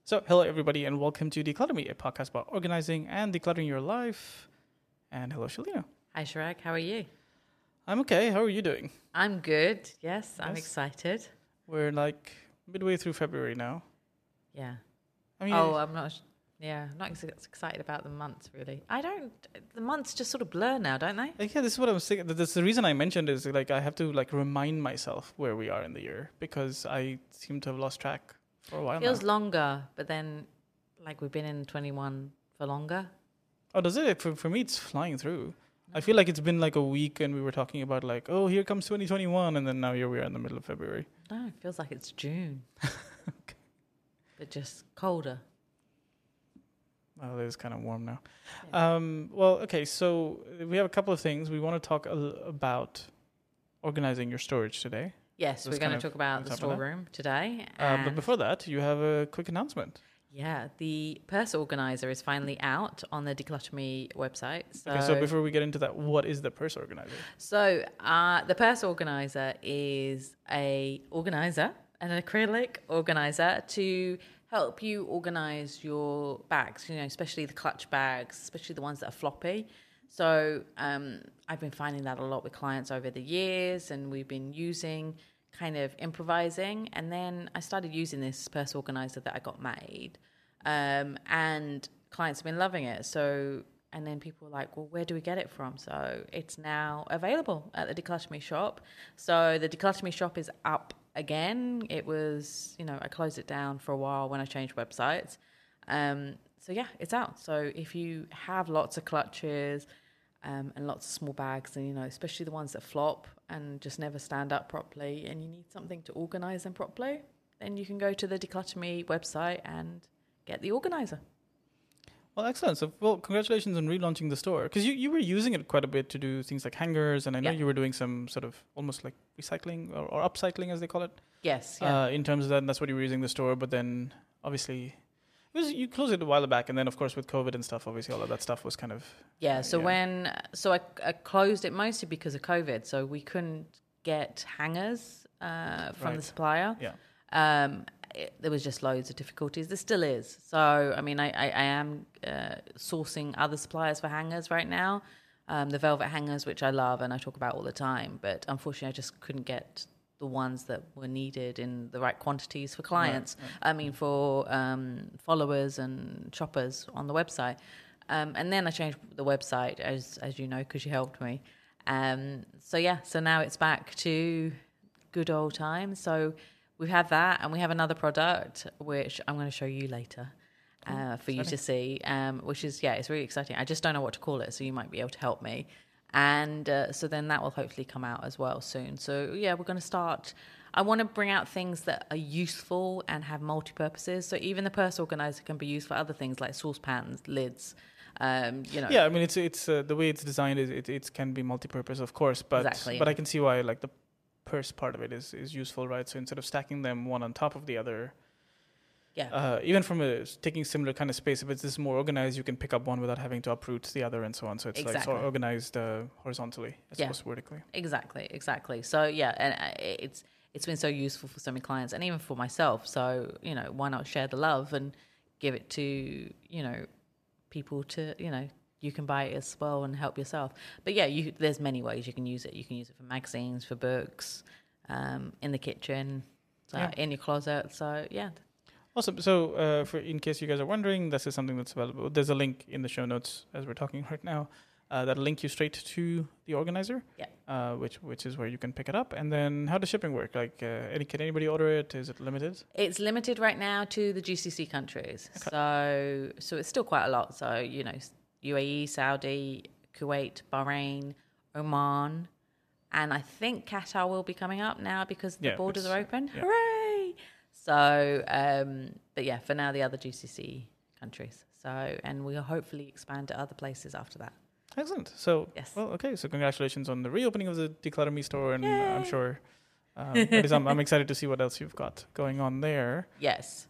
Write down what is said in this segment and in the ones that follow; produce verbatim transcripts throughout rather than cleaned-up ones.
So, hello everybody, and welcome to Declutter Me, a podcast about organizing and decluttering your life. And hello, Shalina. Hi, Shrek. How are you? I'm okay. How are you doing? I'm good. Yes, I'm Yes. excited. We're like midway through February now. Yeah. I mean, Oh, I'm not. Yeah, I'm not ex- excited about the months really. I don't. The months just sort of blur now, don't they? like, yeah, this is what I was thinking. That's the reason I mentioned is like I have to like remind myself where we are in the year because I seem to have lost track for a while Feels now. longer, but then like we've been in twenty-one for longer. Oh, does it? For, for me, it's flying through. I feel like it's been like a week and we were talking about like, oh, here comes twenty twenty-one. And then now here we are in the middle of February. No, it feels like it's June, Okay. but just colder. Well, it is kind of warm now. Um, well, okay, so we have a couple of things. We want to talk a l- about organizing your storage today. Yes, That's we're going kind to of talk about on the top of that. storeroom today. Uh, but and- before that, you have a quick announcement. yeah, the purse organizer is finally out on the Declutter Me website. So, Okay, so before we get into that, what is the purse organizer? so uh, the purse organizer is a organizer, an acrylic organizer to help you organize your bags. You know, especially the clutch bags, especially the ones that are floppy. So um, I've been finding that a lot with clients over the years, and we've been using kind of improvising. And then I started using this purse organizer that I got made, um, and clients have been loving it. So, and then people were like, well, where do we get it from? So it's now available at the Declutter Me shop. So the Declutter Me shop is up again. It was, you know, I closed it down for a while when I changed websites. Um, so yeah, it's out. So if you have lots of clutches um, and lots of small bags, and you know, especially the ones that flop and just never stand up properly, and you need something to organize them properly, then you can go to the Declutter Me website and get the organizer. Well, excellent. So, well, congratulations on relaunching the store. Because you, you were using it quite a bit to do things like hangers, and I know Yeah. you were doing some sort of almost like recycling or, or upcycling, as they call it. Yes, yeah. Uh, in terms of that, and that's what you were using the store. But then, obviously, it was you closed it a while back, and then of course with COVID and stuff, obviously all of that stuff was kind of Yeah, so yeah. when so I, I closed it mostly because of COVID, so we couldn't get hangers uh, from the Right. supplier. yeah. Um, it, there was just loads of difficulties. There still is. So I mean, I I, I am uh, sourcing other suppliers for hangers right now. Um, the velvet hangers, which I love and I talk about all the time, but unfortunately, I just couldn't get the ones that were needed in the right quantities for clients. Right, right. I mean, for um, followers and shoppers on the website. Um, and then I changed the website, as as you know, because you helped me. Um, so yeah, so now it's back to good old times. So we have that, and we have another product which I'm going to show you later uh, for you to see. Um, which is yeah, it's really exciting. I just don't know what to call it, so you might be able to help me. And uh, so then that will hopefully come out as well soon. So yeah, we're going to start. I want to bring out things that are useful and have multi-purposes. So even the purse organizer can be used for other things like saucepans, lids. Um, you know. Yeah, I mean it's it's uh, the way it's designed is it it can be multi-purpose, of course, but Exactly, but yeah. I can see why like the purse part of it is is useful, right? So instead of stacking them one on top of the other, Yeah. uh, even from a taking similar kind of space, if it's this more organized, you can pick up one without having to uproot the other and so on. So it's like Exactly. sort of organized uh, horizontally as Yeah. opposed to vertically. Exactly, exactly. So yeah, and uh, it's it's been so useful for so many clients, and even for myself. So you know, why not share the love and give it to you know people to you know you can buy it as well and help yourself. But yeah, you there's many ways you can use it. You can use it for magazines, for books, um, in the kitchen, so Yeah. in your closet. So yeah, Awesome. So, uh, for in case you guys are wondering, this is something that's available. There's a link in the show notes as we're talking right now. Uh, that'll link you straight to the organizer. Yeah. Uh, which which is where you can pick it up. And then, how does shipping work? Like, uh, any, can anybody order it? Is it limited? it's limited right now to the G C C countries. Okay. So so it's still quite a lot. So you know, U A E, Saudi, Kuwait, Bahrain, Oman, and I think Qatar will be coming up now because the Yeah, borders it's- are open. yeah. Hooray! So, um, but yeah, for now the other G C C countries. So, and we'll hopefully expand to other places after that. Excellent. So, Yes. well, okay. So, congratulations on the reopening of the Declutter Me store, and I'm Yay. sure. Um, that is, I'm, I'm excited to see what else you've got going on there. Yes.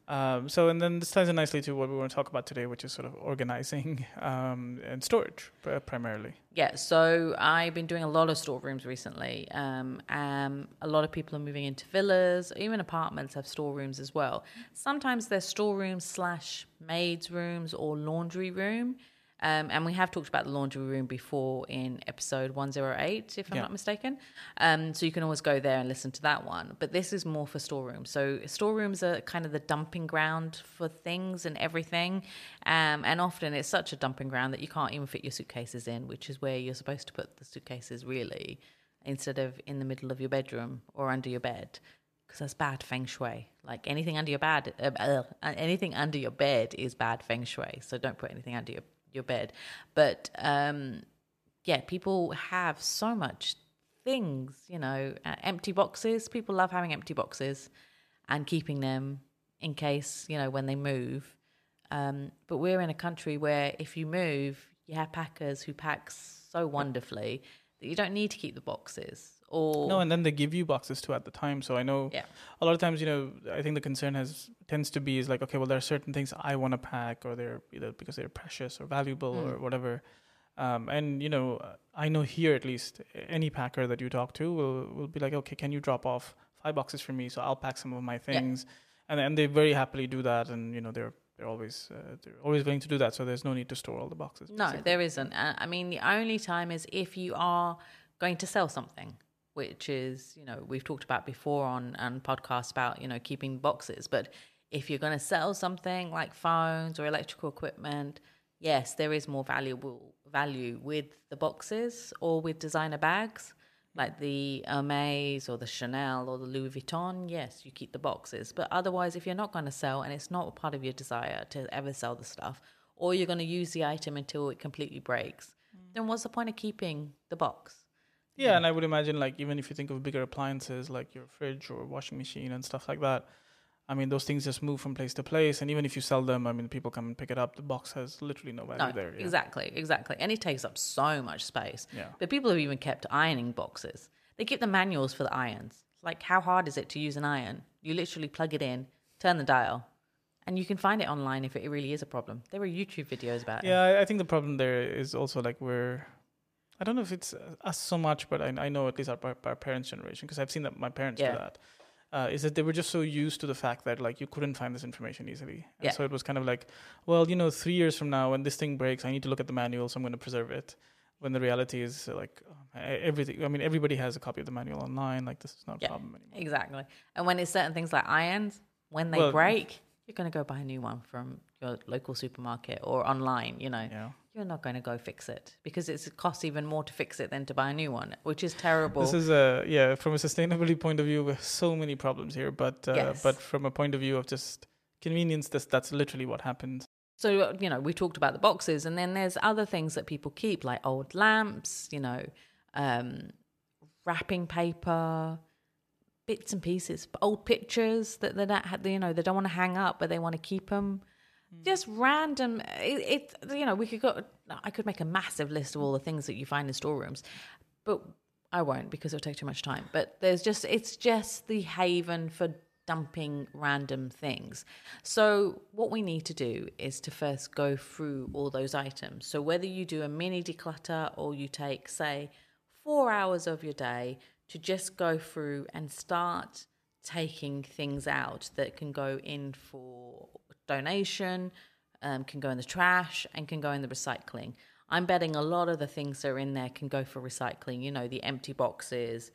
Um, so, and then this ties in nicely to what we want to talk about today, which is sort of organizing um, and storage uh, primarily. Yeah, so I've been doing a lot of storerooms recently. Um, um, a lot of people are moving into villas, even apartments have storerooms as well. Sometimes they're storerooms slash maids' rooms or laundry room. Um, and we have talked about the laundry room before in episode one oh eight, if I'm Yeah. not mistaken. Um, so you can always go there and listen to that one. But this is more for storerooms. So storerooms are kind of the dumping ground for things and everything. Um, and often it's such a dumping ground that you can't even fit your suitcases in, which is where you're supposed to put the suitcases really, instead of in the middle of your bedroom or under your bed. Because that's bad feng shui. Like anything under your bed, uh, uh, anything under your bed is bad feng shui. So don't put anything under your your bed. But um yeah, people have so much things, you know, uh, empty boxes. People love having empty boxes and keeping them in case, you know, when they move. Um but we're in a country where if you move, you have packers who pack so wonderfully that you don't need to keep the boxes. Or No, and then they give you boxes too at the time. So I know yeah. a lot of times, you know, I think the concern has tends to be is like, okay, well, there are certain things I want to pack, or they're either because they're precious or valuable Mm. or whatever. Um, and you know, I know here at least any packer that you talk to will will be like, okay, can you drop off five boxes for me? So I'll pack some of my things, yeah. and and they very happily do that. And you know, they're they're always uh, they're always willing to do that. So there's no need to store all the boxes. No, basically. there isn't. Uh, I mean, the only time is if you are going to sell something, which is, you know, we've talked about before on, on podcasts about, you know, keeping boxes. But if you're going to sell something like phones or electrical equipment, yes, there is more valuable value with the boxes or with designer bags like the Hermes or the Chanel or the Louis Vuitton. Yes, you keep the boxes. But otherwise, if you're not going to sell and it's not part of your desire to ever sell the stuff, or you're going to use the item until it completely breaks, mm. then what's the point of keeping the box? Yeah, yeah, and I would imagine, like, even if you think of bigger appliances like your fridge or washing machine and stuff like that, I mean, those things just move from place to place. And even if you sell them, I mean, people come and pick it up. The box has literally no value no, there. Yeah. Exactly, exactly. And it takes up so much space. Yeah. But people have even kept ironing boxes. They keep the manuals for the irons. Like, how hard is it to use an iron? You literally plug it in, turn the dial, and you can find it online if it really is a problem. There are YouTube videos about yeah, it. Yeah, I think the problem there is also, like, we're... I don't know if it's us so much, but I, I know at least our, our parents' generation, because I've seen that my parents yeah. do that, uh, is that they were just so used to the fact that, like, you couldn't find this information easily. And yeah. so it was kind of like, well, you know, three years from now when this thing breaks, I need to look at the manual, so I'm going to preserve it. When the reality is, uh, like, everything, I mean, everybody has a copy of the manual online. Like, this is not a yeah, problem anymore. Exactly. And when it's certain things like irons, when they well, break, you're going to go buy a new one from your local supermarket or online, you know. Yeah. You're not going to go fix it because it's, it costs even more to fix it than to buy a new one, which is terrible. This is a, yeah, from a sustainability point of view, we have so many problems here. But uh, yes. but from a point of view of just convenience, that's, that's literally what happens. So, you know, we talked about the boxes, and then there's other things that people keep, like old lamps, you know, um, wrapping paper, bits and pieces, old pictures that they don't have, you know, they don't want to hang up, but they want to keep them. Just random, it, it, you know, we could go, I could make a massive list of all the things that you find in storerooms, but I won't because it'll take too much time. But there's just, it's just the haven for dumping random things. So what we need to do is to first go through all those items. So whether you do a mini declutter or you take, say, four hours of your day to just go through and start taking things out that can go in for donation, um, can go in the trash, and can go in the recycling. I'm betting a lot of the things that are in there can go for recycling. You know, the empty boxes,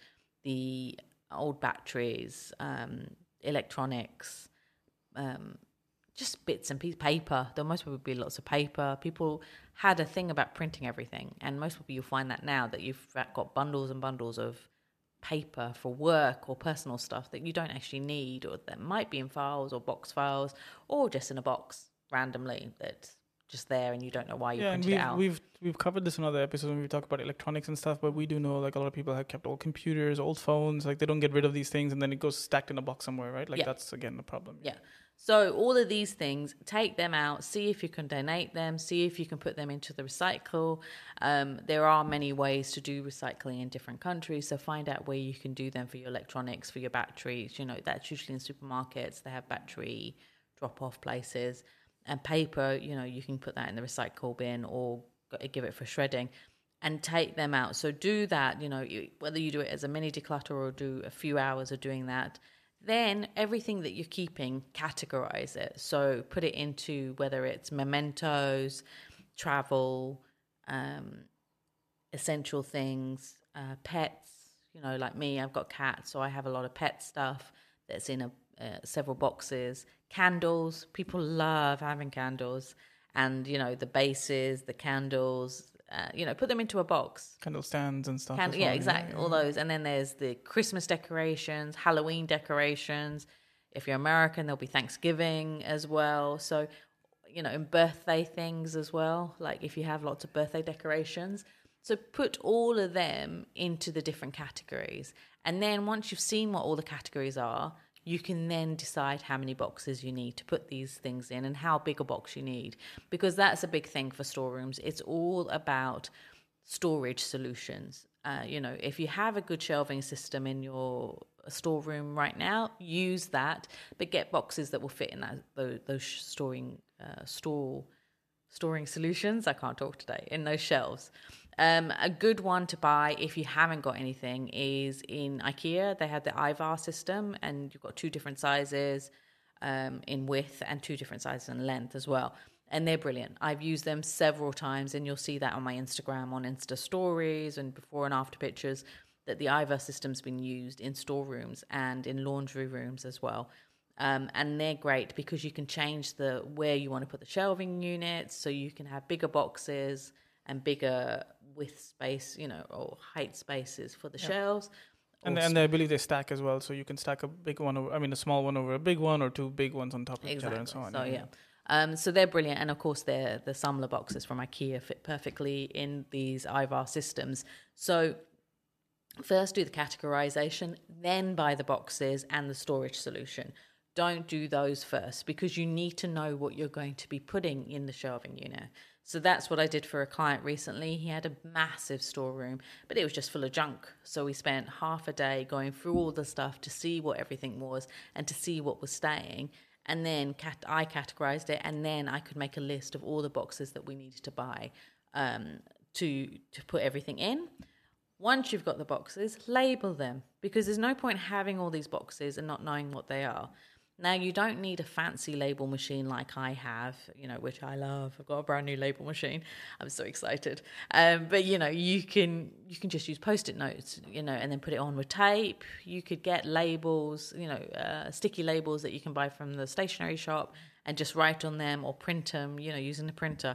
the old batteries, um, electronics, um, just bits and pieces, paper. There most probably be lots of paper. People had a thing about printing everything, and most people you'll find that now that you've got bundles and bundles of paper for work or personal stuff that you don't actually need, or that might be in files or box files, or just in a box randomly that's just there and you don't know why you yeah, printed and it out. We've we've covered this in other episodes when we talk about electronics and stuff, but we do know, like, a lot of people have kept old computers, old phones, like they don't get rid of these things and then it goes stacked in a box somewhere, right? Like yeah. That's again the problem. Yeah. So all of these things, take them out, see if you can donate them, see if you can put them into the recycle. Um, there are many ways to do recycling in different countries, so find out where you can do them for your electronics, for your batteries. You know, that's usually in supermarkets. They have battery drop-off places. And paper, you know, you can put that in the recycle bin or give it for shredding and take them out. So do that, you know, you, whether you do it as a mini declutter or do a few hours of doing that. Then everything that you're keeping, categorize it. So put it into whether it's mementos, travel, um, essential things, uh, pets. You know, like me, I've got cats, so I have a lot of pet stuff that's in a uh, several boxes. Candles, people love having candles, and you know the bases, the candles. Uh, you know, put them into a box. Candle stands and stuff. Cand- as yeah, well, exactly. yeah, All yeah. those, and then there's the Christmas decorations, Halloween decorations. If you're American, there'll be Thanksgiving as well. So, you know, and birthday things as well. Like if you have lots of birthday decorations. So put all of them into the different categories. And then once you've seen what all the categories are, you can then decide how many boxes you need to put these things in and how big a box you need. Because that's a big thing for storerooms. It's all about storage solutions. Uh, you know, if you have a good shelving system in your storeroom right now, use that, but get boxes that will fit in that those, those storing uh, store storing solutions. I can't talk today. In those shelves. Um, a good one to buy if you haven't got anything is in IKEA. They had the Ivar system, and you've got two different sizes um, in width and two different sizes in length as well. And they're brilliant. I've used them several times, and you'll see that on my Instagram, on Insta stories and before and after pictures, that the Ivar system's been used in storerooms and in laundry rooms as well. Um, and they're great because you can change the where you want to put the shelving units, so you can have bigger boxes and bigger width space, you know, or height spaces for the Yeah. shelves. And Or and I believe they stack as well, so you can stack a big one over, I mean, a small one over a big one, or two big ones on top of each other, and so on. So yeah, um, so they're brilliant, and of course, they're the Sumler boxes from IKEA fit perfectly in these Ivar systems. So first do the categorization, then buy the boxes and the storage solution. Don't do those first because you need to know what you're going to be putting in the shelving unit. So that's what I did for a client recently. He had a massive storeroom, but it was just full of junk. So we spent half a day going through all the stuff to see what everything was and to see what was staying. And then cat- I categorized it, and then I could make a list of all the boxes that we needed to buy um, to to put everything in. Once you've got the boxes, label them, because there's no point having all these boxes and not knowing what they are. Now, you don't need a fancy label machine like I have, you know, which I love. I've got a brand new label machine. I'm so excited. Um, but, you know, you can you can just use Post-it notes, you know, and then put it on with tape. You could get labels, you know, uh, sticky labels that you can buy from the stationery shop and just write on them or print them, you know, using a printer.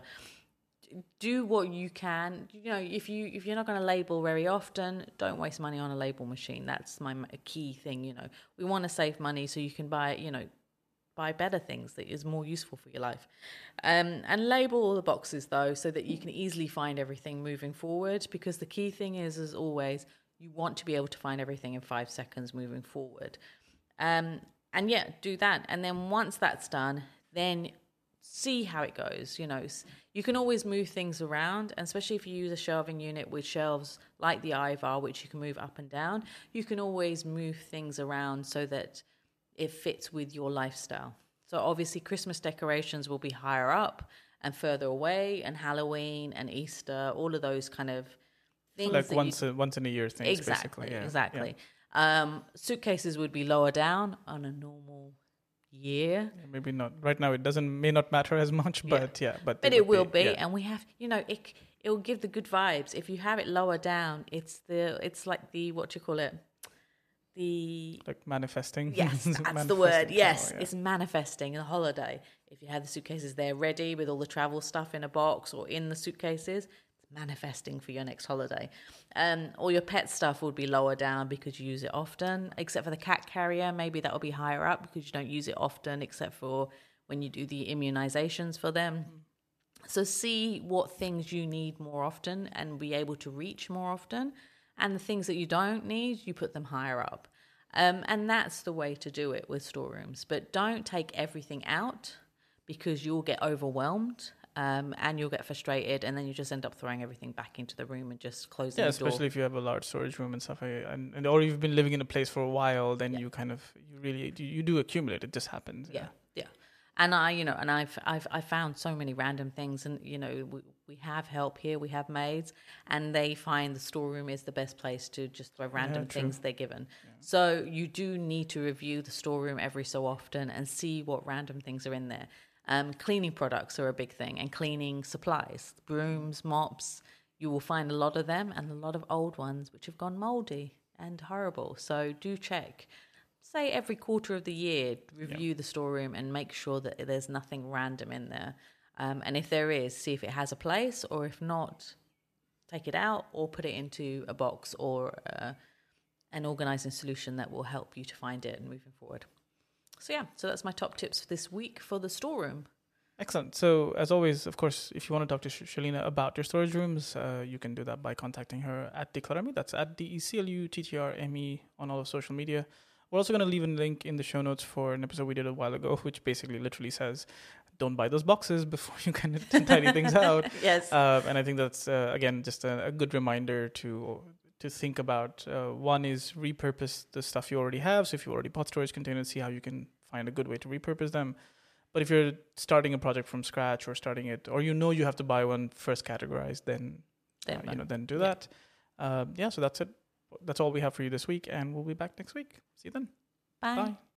Do what you can. You know, if you if you're not going to label very often, don't waste money on a label machine. That's my key thing. You know, we want to save money so you can buy, you know, buy better things that is more useful for your life. Um, and label all the boxes though, so that you can easily find everything moving forward. Because the key thing is, as always, you want to be able to find everything in five seconds moving forward. Um, and yeah, do that. And then once that's done, then see how it goes. You know, you can always move things around, and especially if you use a shelving unit with shelves like the Ivar, which you can move up and down, you can always move things around so that it fits with your lifestyle. So obviously Christmas decorations will be higher up and further away, and Halloween and Easter, all of those kind of things. Like that once you... a, once in a year things, exactly, basically. Yeah. Exactly. Yeah. Um, suitcases would be lower down on a normal year. Yeah, maybe not right now. It doesn't may not matter as much, but yeah, yeah but but it will be, be, yeah. and we have, you know, it it will give the good vibes. If you have it lower down, it's the it's like the what do you call it, the like manifesting. Yes, that's manifesting the word. Yes, power, yeah. It's manifesting a holiday. If you have the suitcases there ready with all the travel stuff in a box or in the suitcases, manifesting for your next holiday. Um, all your pet stuff would be lower down because you use it often, except for the cat carrier. Maybe that will be higher up because you don't use it often, except for when you do the immunizations for them. Mm. So see what things you need more often and be able to reach more often. And the things that you don't need, you put them higher up. Um, and that's the way to do it with storerooms. But don't take everything out because you'll get overwhelmed. Um, and you'll get frustrated, and then you just end up throwing everything back into the room and just closing yeah, the door. especially if you have a large storage room and stuff, and, and or you've been living in a place for a while, then yeah. you kind of you really you, you do accumulate. It just happens. Yeah, yeah. And I, you know, and I've I've I found so many random things, and you know, we, we have help here, we have maids, and they find the storeroom is the best place to just throw random Yeah, things they're given. Yeah. So you do need to review the storeroom every so often and see what random things are in there. Um, cleaning products are a big thing, and cleaning supplies, brooms, mops. You will find a lot of them, and a lot of old ones which have gone mouldy and horrible. So do check. Say every quarter of the year, review yeah. the storeroom and make sure that there's nothing random in there. Um, and if there is, see if it has a place, or if not, take it out or put it into a box or uh, an organizing solution that will help you to find it and moving forward. So yeah, so that's my top tips for this week for the storeroom. Excellent. So as always, of course, if you want to talk to Shalina about your storage rooms, uh, you can do that by contacting her at Declutr Me. That's at D E C L U T T R M E on all of social media. We're also going to leave a link in the show notes for an episode we did a while ago, which basically literally says, don't buy those boxes before you can tidy things out. Yes. Uh, and I think that's, uh, again, just a, a good reminder to to think about. Uh, one is repurpose the stuff you already have. So if you already bought storage containers, see how you can find a good way to repurpose them. But if you're starting a project from scratch or starting it, or you know you have to buy one first categorized, then, then uh, you know, then do yeah. that. Uh, yeah, so that's it. That's all we have for you this week, and we'll be back next week. See you then. Bye. Bye.